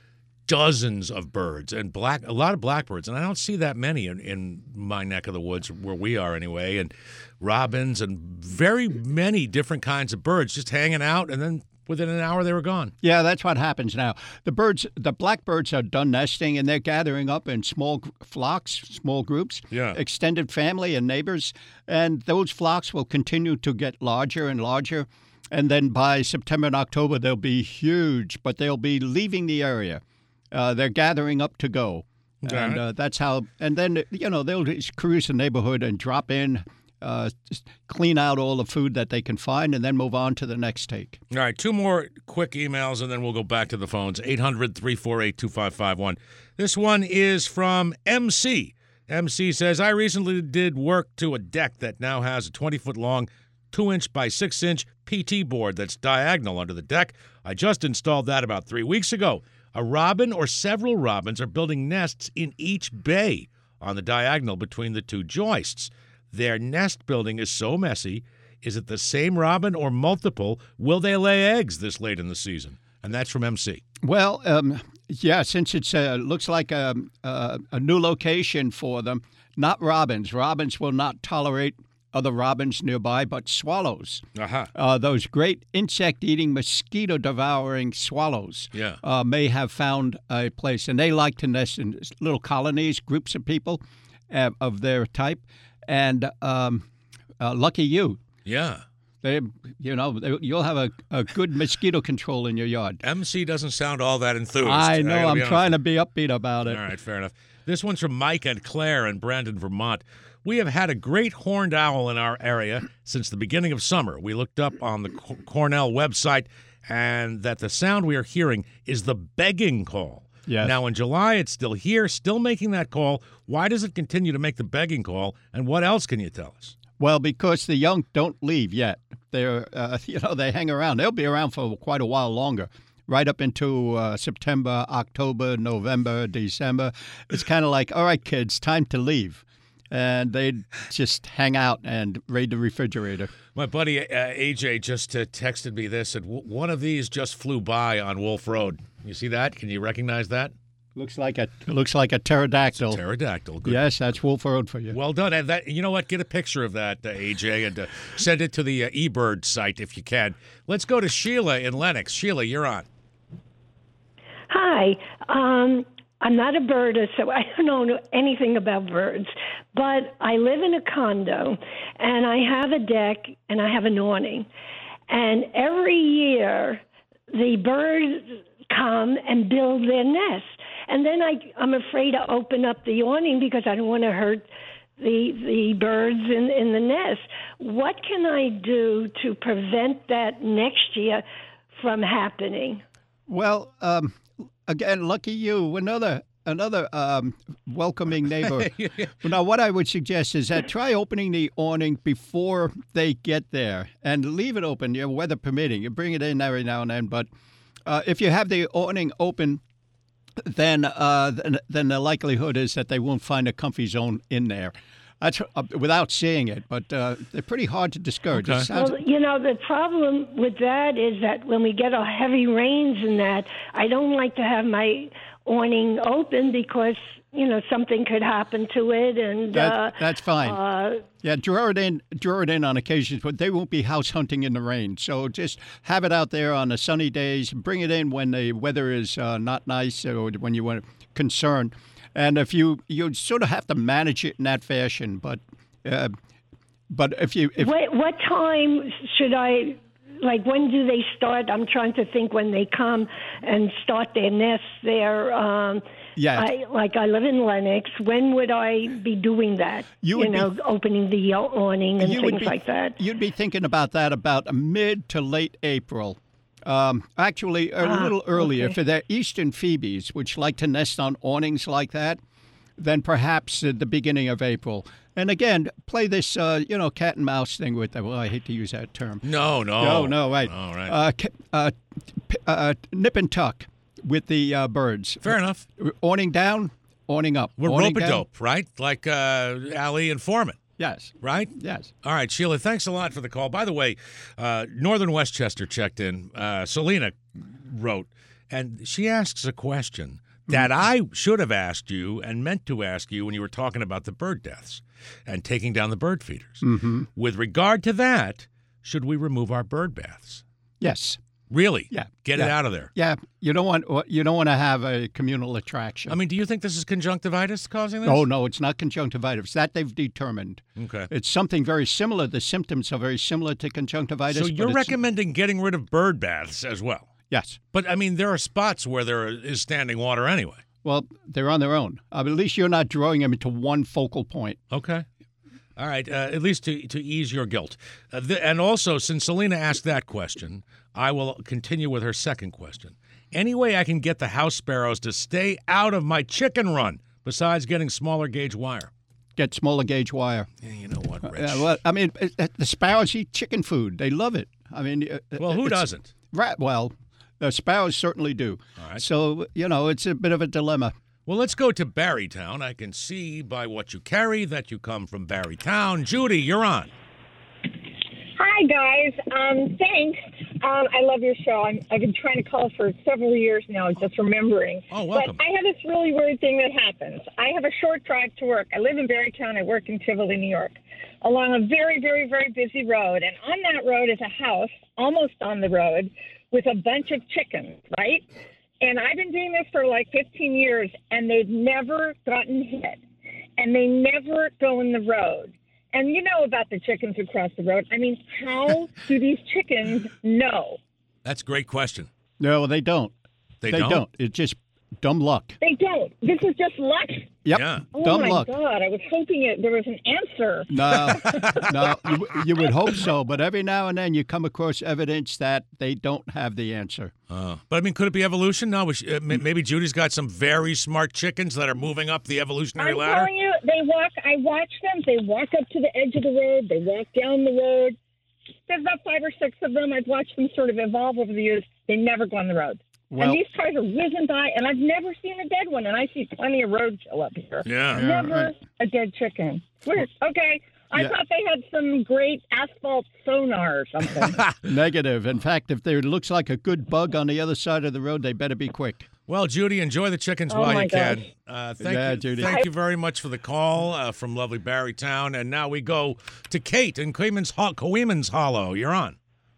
dozens of birds and black, a lot of blackbirds. And I don't see that many in, in my neck of the woods where we are anyway. And robins and very many different kinds of birds just hanging out. And then within an hour, they were gone.
Yeah, that's what happens now. The birds, the blackbirds are done nesting, and they're gathering up in small gr- flocks, small groups,
Yeah.
extended family and neighbors, and those flocks will continue to get larger and larger. And then by September and October, they'll be huge, but they'll be leaving the area. Uh, they're gathering up to go.
Okay.
And uh, that's how, and then, you know, they'll just cruise the neighborhood and drop in, uh, just clean out all the food that they can find, and then move on to the next take.
All right, two more quick emails, and then we'll go back to the phones. eight hundred, three four eight, two five five one. This one is from M C. M C says, I recently did work to a deck that now has a twenty-foot long, two inch by six inch P T board that's diagonal under the deck. I just installed that about three weeks ago. A robin or several robins are building nests in each bay on the diagonal between the two joists. Their nest building is so messy. Is it the same robin or multiple? Will they lay eggs this late in the season? And that's from M C.
Well, um, yeah, since it uh, looks like a, a, a new location for them, not robins. Robins will not tolerate other robins nearby, but swallows.
Uh-huh.
Uh, those great insect-eating, mosquito-devouring swallows
Yeah.
uh, may have found a place, and they like to nest in little colonies, groups of people uh, of their type. And um, uh, lucky you.
Yeah.
They, you know, they, you'll have a, a good mosquito control in your yard.
M C doesn't sound all that enthused.
I know.
gotta
I'm
be honest.
trying to be upbeat about it.
All right, fair enough. This one's from Mike and Claire in Brandon, Vermont. We have had a great horned owl in our area since the beginning of summer. We looked up on the Co- Cornell website, and that the sound we are hearing is the begging call.
Yes.
Now, in July, it's still here, still making that call. Why does it continue to make the begging call, and what else can you tell us?
Well, because the young don't leave yet. They're, uh, you know, they hang around. They'll be around for quite a while longer, right up into uh, September, October, November, December. It's kind of like, all right, kids, time to leave. And they just hang out and raid the refrigerator.
My buddy uh, A J just uh, texted me this, and w- one of these just flew by on Wolf Road. You see that? Can you recognize that?
Looks like a looks like a pterodactyl.
Pterodactyl. Good.
Yes, that's Wolf Road for you.
Well done. And that, you know what? Get a picture of that, uh, A J, and uh, send it to the uh, eBird site if you can. Let's go to Sheila in Lenox. Sheila, you're on.
Hi. Um, I'm not a birder, so I don't know anything about birds. But I live in a condo, and I have a deck, and I have an awning. And every year, the birds come and build their nest. And then I, I'm afraid to open up the awning because I don't want to hurt the the birds in, in the nest. What can I do to prevent that next year from happening?
Well, um, again, lucky you. Another another um, welcoming neighbor. Now, what I would suggest is that try opening the awning before they get there and leave it open, your weather permitting. You bring it in every now and then, but uh, if you have the awning open, then uh, then, then the likelihood is that they won't find a comfy zone in there. That's uh, without seeing it, but uh, they're pretty hard to discourage.
Okay.
It sounds-
Well, you know, the problem with that is that when we get a heavy rains and that, I don't like to have my awning open because you know, something could happen to it, and
That,
uh,
that's fine.
Uh,
yeah, draw it in, draw it in on occasions, but they won't be house hunting in the rain. So just have it out there on the sunny days. Bring it in when the weather is uh, not nice or when you want concern. And if you you sort of have to manage it in that fashion, but uh, but if you if
what, what time should I? Like, when do they start? I'm trying to think when they come and start their nests there. Um,
Yeah.
I, like, I live in Lenox. When would I be doing that?
You
You,
would
know,
be-
opening the awning and
you would
things
be,
like that.
You'd be thinking about that about mid to late April. Um, actually, a
Ah,
little earlier
okay.
for the eastern phoebes, which like to nest on awnings like that. Then perhaps at the beginning of April. And again, play this, uh, you know, cat and mouse thing with them. Well, I hate to use that term.
No, no.
No, no, right.
All right.
Uh, ca- uh, p- uh, nip and tuck with the uh, birds.
Fair enough.
Awning down, awning up.
We're
awning down.
rope-a-dope, right? Like uh, Allie and Foreman.
Yes.
Right?
Yes.
All right, Sheila, thanks a lot for the call. By the way, uh, Northern Westchester checked in. Uh, Selena wrote, and she asks a question that I should have asked you and meant to ask you when you were talking about the bird deaths and taking down the bird feeders.
Mm-hmm.
With regard to that, should we remove our bird baths?
Yes.
Really?
Yeah.
Get it
Yeah.
out of there.
Yeah. You don't want you don't want to have a communal attraction.
I mean, do you think this is conjunctivitis causing this?
Oh, no, it's not conjunctivitis. That they've determined.
Okay.
It's something very similar. The symptoms are very similar to conjunctivitis.
So
but
you're
it's-
recommending getting rid of bird baths as well?
Yes.
But, I mean, there are spots where there is standing water anyway.
Well, they're on their own. Uh, at least you're not drawing them into one focal point.
Okay. All right. Uh, at least to, to ease your guilt. Uh, th- and also, since Selena asked that question, I will continue with her second question. Any way I can get the house sparrows to stay out of my chicken run besides getting smaller gauge wire?
Get smaller gauge wire.
Yeah, you know what, Rich?
Uh, well, I mean, it, it- the sparrows eat chicken food. They love it. I mean, uh,
well, who
it's-
doesn't?
Right. Well, the sparrows certainly do.
All right.
So, you know, it's a bit of a dilemma.
Well, let's go to Barrytown. I can see by what you carry that you come from Barrytown. Judy, you're on.
Hi, guys. Um, thanks. Um, I love your show. I'm, I've been trying to call for several years now, just remembering.
Oh, welcome.
But I have this really weird thing that happens. I have a short drive to work. I live in Barrytown. I work in Tivoli, New York, along a very, very, very busy road. And on that road is a house, almost on the road, with a bunch of chickens, right? And I've been doing this for like fifteen years, and they've never gotten hit. And they never go in the road. And you know about the chickens who cross the road. I mean, how do these chickens know?
That's a great question.
No, they don't.
They,
They
don't?
don't. It's just dumb luck.
They don't. This is just luck.
Yep.
Yeah.
Oh,
Dumb
my
luck.
God. I was hoping it, there was an answer.
No, no, you, you would hope so, but every now and then you come across evidence that they don't have the answer.
Uh, but, I mean, could it be evolution? No, we sh- uh, may- maybe Judy's got some very smart chickens that are moving up the evolutionary
I'm
ladder.
telling you, they walk. I watch them. They walk up to the edge of the road. They walk down the road. There's about five or six of them. I've watched them sort of evolve over the years. They never go on the road.
Well-
and these cars are whizzing by, and I've never seen a dead one, and I see plenty of roadkill up here.
Yeah.
Yeah,
Never
right.
a dead chicken. Weird. Okay. I
Yeah.
thought they had some great asphalt sonar or something.
Negative. In fact, if there looks like a good bug on the other side of the road, they better be quick.
Well, Judy, enjoy the chickens
Oh,
while
my
you can.
gosh.
Uh, thank
Yeah,
you,
Judy.
Thank you very much for the call uh, from lovely Barrytown. And now we go to Kate in Coeman's, Ho- Coeman's Hollow. You're on.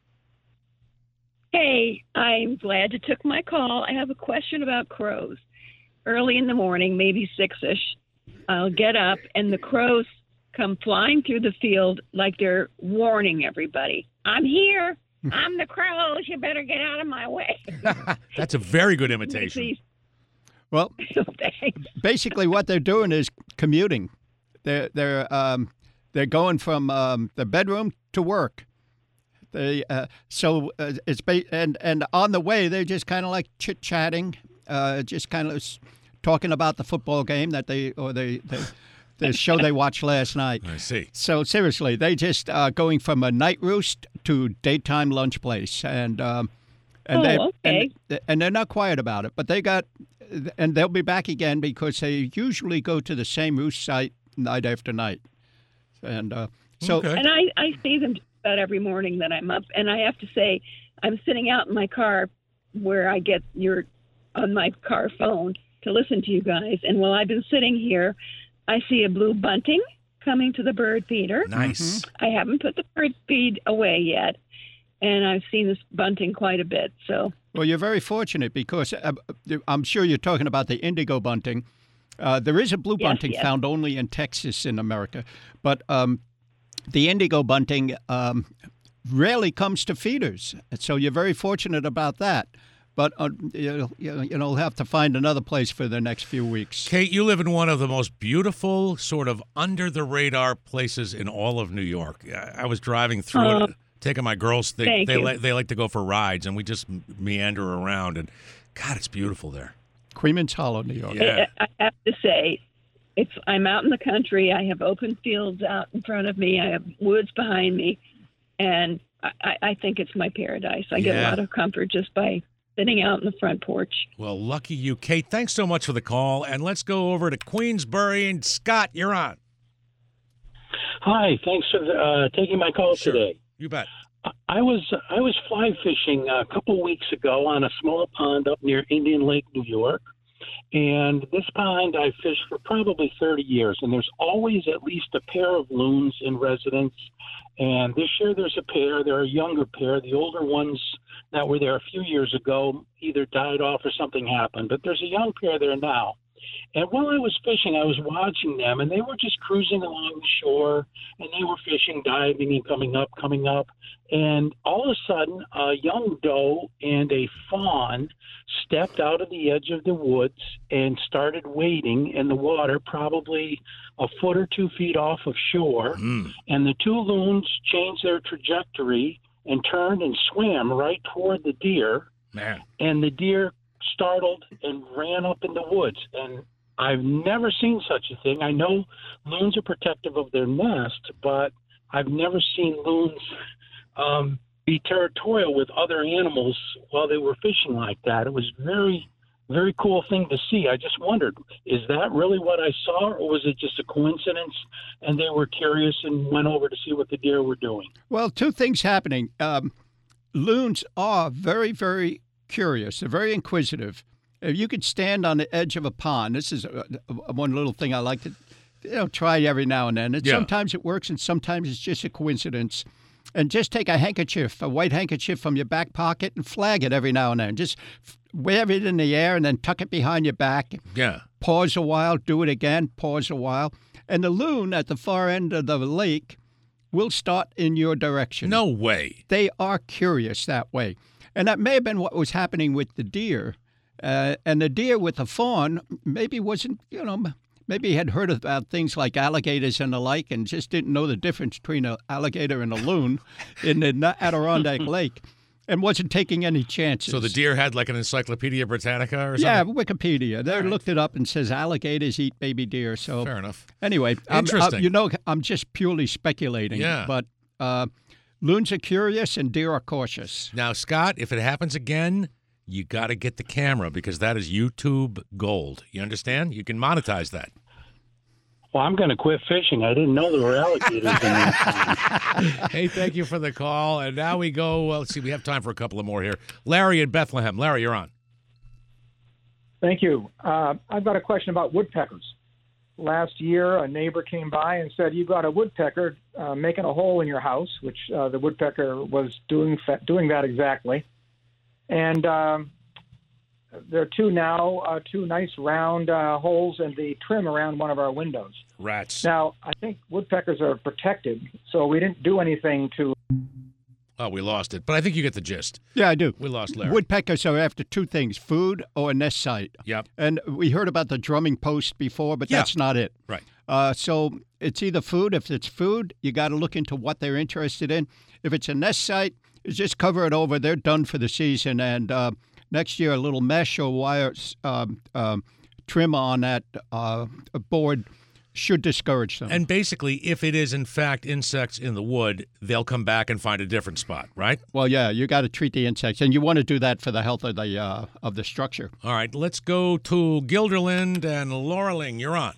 Hey, I'm glad you took my call. I have a question about crows. Early in the morning, maybe six-ish, I'll get up, and the crows come flying through the field like they're warning everybody. I'm here. I'm the crows. You better get out of my way.
That's a very good imitation.
Well, basically, what they're doing is commuting. They're they're um, they're going from um, the bedroom to work. They uh, so uh, it's ba- and and on the way they're just kind of like chit chatting, uh, just kind of s- talking about the football game that they or they, they the show they watched last night.
I see.
So seriously, they just uh, going from a night roost to daytime lunch place, and um, and
Oh,
they
okay.
and, and they're not quiet about it. But they got, and they'll be back again because they usually go to the same roost site night after night, and uh, so
And I, I see them just about every morning that I'm up, and I have to say, I'm sitting out in my car where I get your on my car phone, to listen to you guys. And while I've been sitting here, I see a blue bunting coming to the bird feeder.
Nice.
I haven't put the bird feed away yet, and I've seen this bunting quite a bit. So,
well, you're very fortunate because uh, I'm sure you're talking about the indigo bunting. Uh, there is a blue
Yes,
bunting
yes.
found only in Texas in America, but um, the indigo bunting um, rarely comes to feeders. So you're very fortunate about that. But uh, you know, you know, have to find another place for the next few weeks.
Kate, you live in one of the most beautiful, sort of under-the-radar places in all of New York. I I was driving through
Oh,
it, taking my girls. They
thank
they,
you.
li- they like to go for rides, and we just meander around. And God, it's beautiful there.
Queens Hollow, New York.
Yeah.
I I have to say, it's I'm out in the country. I have open fields out in front of me. I have woods behind me, and I, I- I think it's my paradise. I get a
Yeah.
lot of comfort just by sitting out in the front porch.
Well, lucky you, Kate. Thanks so much for the call. And let's go over to Queensbury. And Scott, you're on.
Hi, thanks for uh, taking my call
Sure.
today.
You bet.
I was I was fly fishing a couple weeks ago on a small pond up near Indian Lake, New York. And this pond I fished for probably thirty years, and there's always at least a pair of loons in residence. And this year there's a pair. They're a younger pair. The older ones that were there a few years ago either died off or something happened. But there's a young pair there now. And while I was fishing, I was watching them, and they were just cruising along the shore, and they were fishing, diving, and coming up, coming up. And all of a sudden, a young doe and a fawn stepped out of the edge of the woods and started wading in the water, probably a foot or two feet off of shore.
Mm.
And the two loons changed their trajectory and turned and swam right toward the deer.
Man.
And the deer startled and ran up in the woods. And I've never seen such a thing. I know loons are protective of their nest, but I've never seen loons um, be territorial with other animals while they were fishing like that. It was very, very cool thing to see. I just wondered, is that really what I saw, or was it just a coincidence and they were curious and went over to see what the deer were doing?
Well, two things happening. Um, loons are very, very curious. They're very inquisitive. If you could stand on the edge of a pond, this is a, a, one little thing I like to you know, try every now and then. And
Yeah.
sometimes it works and sometimes it's just a coincidence. And just take a handkerchief, a white handkerchief from your back pocket and flag it every now and then. Just f- wave it in the air and then tuck it behind your back.
Yeah.
Pause a while, do it again, pause a while. And the loon at the far end of the lake will start in your direction.
No way.
They are curious that way. And that may have been what was happening with the deer. Uh, and the deer with the fawn maybe wasn't, you know, maybe he had heard about things like alligators and the like and just didn't know the difference between an alligator and a loon in the Adirondack Lake and wasn't taking any chances.
So the deer had like an Encyclopedia Britannica or something?
Yeah, Wikipedia. They looked it up and says alligators eat baby deer. So
Fair enough.
Anyway, I'm-
Interesting.
I'm- you know, I'm just purely speculating.
Yeah.
But uh, loons are curious and deer are cautious.
Now, Scott, if it happens again, you got to get the camera because that is YouTube gold. You understand? You can monetize that.
Well, I'm going to quit fishing. I didn't know there were alligators in there.
Hey, thank you for the call. And now we go, well, let's see, we have time for a couple of more here. Larry in Bethlehem. Larry, you're on.
Thank you. Uh, I've got a question about woodpeckers. Last year, a neighbor came by and said, "You've got a woodpecker uh, making a hole in your house," which uh, the woodpecker was doing doing that exactly. And um, there are two now, uh, two nice round uh, holes in the trim around one of our windows.
Rats.
Now, I think woodpeckers are protected, so we didn't do anything to.
Oh, we lost it. But I think you get the gist.
Yeah, I do.
We lost Larry.
Woodpeckers are after two things, food or a nest site.
Yep.
And we heard about the drumming post before, but
Yeah.
that's not it.
Right.
Uh, so it's either food. If it's food, you got to look into what they're interested in. If it's a nest site, just cover it over. They're done for the season. And uh, next year, a little mesh or wire um, um, trim on that uh, board should discourage them.
And basically, if it is in fact insects in the wood, they'll come back and find a different spot, right?
Well, yeah, you got to treat the insects, and you want to do that for the health of the uh, of the structure.
All right, let's go to Guilderland and Lauraling. You're on.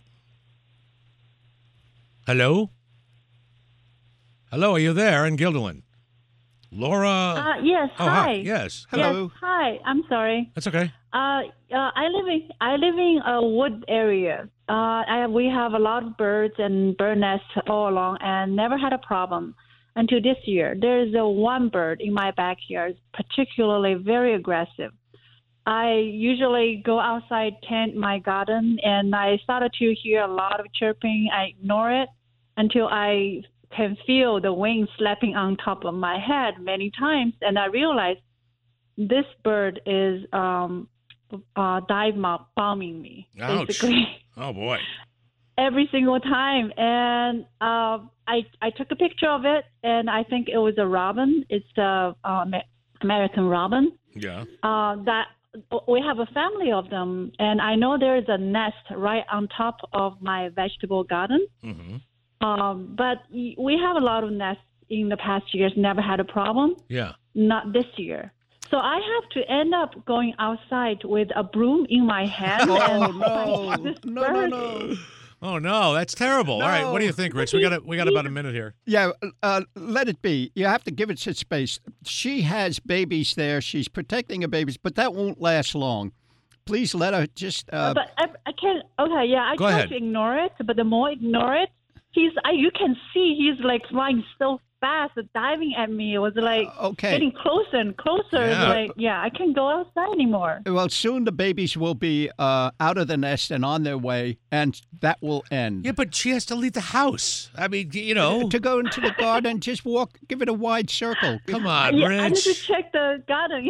Hello? Hello, are you there in Guilderland? Laura?
Uh, yes,
Oh,
hi.
Yes.
Yes, hi. I'm sorry.
That's okay.
Uh, uh, I live in I live in a wood area. Uh, I, we have a lot of birds and bird nests all along, and never had a problem until this year. There is a one bird in my backyard, particularly very aggressive. I usually go outside, tend my garden, and I started to hear a lot of chirping. I ignore it until I can feel the wings slapping on top of my head many times, and I realized this bird is um, uh, dive bombing me,
Ouch.
basically.
Oh, boy.
Every single time. And uh, I I took a picture of it, and I think it was a robin. It's the uh, American robin.
Yeah.
Uh, that we have a family of them, and I know there is a nest right on top of my vegetable garden.
Mm-hmm.
Um, but we have a lot of nests in the past years, never had a problem.
Yeah.
Not this year. So I have to end up going outside with a broom in my hand.
Oh,
and
no.
this
No,
bird.
no, no.
Oh, no, that's terrible. All right, what do you
No.
think, Rich? We got a, we got about a minute here.
Yeah, uh, let it be. You have to give it some space. She has babies there. She's protecting her babies, but that won't last long. Please let her just. Uh,
But I, I can't. Okay, yeah, I
Go
try
ahead.
to ignore it. But the more I ignore it, he's. I, you can see he's like flying so fast, diving at me. It was like
okay.
getting closer and closer. It's
Yeah.
like, yeah, I can't go outside anymore.
well, soon the babies will be uh, out of the nest and on their way, and that will end.
Yeah, but she has to leave the house. I mean, you know.
To go into the garden, just walk, give it a wide circle.
Come on,
yeah, I need to
Rich.
check the garden.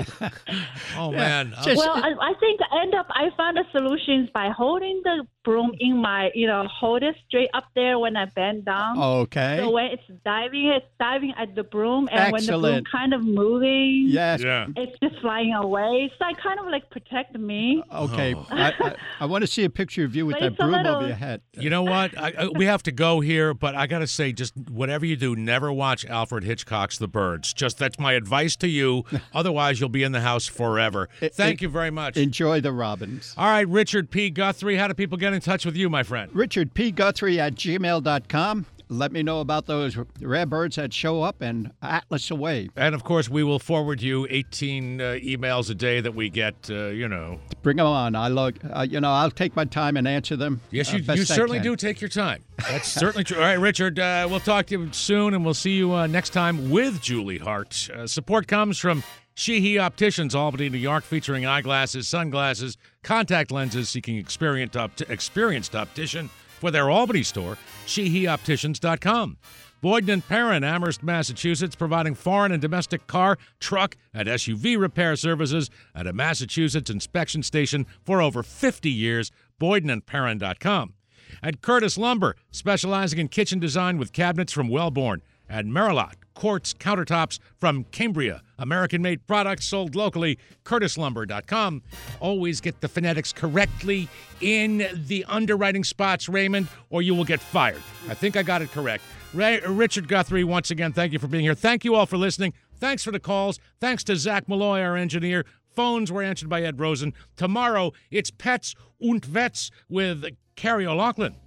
Oh, man. Uh,
Just-
well, I, I think end up I found the solutions by holding the broom in my, you know, hold it straight up there when I bend down.
Okay.
So when it's diving, it's diving at the broom, and when the broom
Excellent.
kind of moving,
Yes. Yeah.
it's just flying away. So I kind of like protect me.
Okay. I, I, I want to see a picture of you with
But
that
it's a
broom
little-
over your head.
You know what? I, I, we have to go here, but I got to say, just whatever you do, never watch Alfred Hitchcock's The Birds. Just that's my advice to you. Otherwise, you'll be in the house forever. Thank you very much.
Enjoy the robins.
All right, Richard P. Guthrie, how do people get in touch with you, my friend?
Richard P. Guthrie at gmail dot com. Let me know about those rare birds that show up and Atlas away.
And, of course, we will forward you eighteen uh, emails a day that we get, uh, you know.
Bring them on. I log, uh, you know, I'll take my time and answer them.
Yes,
uh,
you,
best
you
I
certainly
can.
do take your time. That's certainly true. All right, Richard, uh, we'll talk to you soon, and we'll see you uh, next time with Julie Hart. Uh, support comes from Sheehy Opticians, Albany, New York, featuring eyeglasses, sunglasses, contact lenses, seeking experienced, opt- experienced optician for their Albany store, sheehy opticians dot com. Boyden and Perrin, Amherst, Massachusetts, providing foreign and domestic car, truck, and S U V repair services at a Massachusetts inspection station for over fifty years, boyden and perrin dot com. And Curtis Lumber, specializing in kitchen design with cabinets from Wellborn. And Merillat, quartz countertops from Cambria. American-made products sold locally, curtis lumber dot com. Always get the phonetics correctly in the underwriting spots, Raymond, or you will get fired. I think I got it correct. Ray, Richard Guthrie, once again, thank you for being here. Thank you all for listening. Thanks for the calls. Thanks to Zach Malloy, our engineer. Phones were answered by Ed Rosen. Tomorrow, it's Pets und Vets with Carrie O'Loughlin.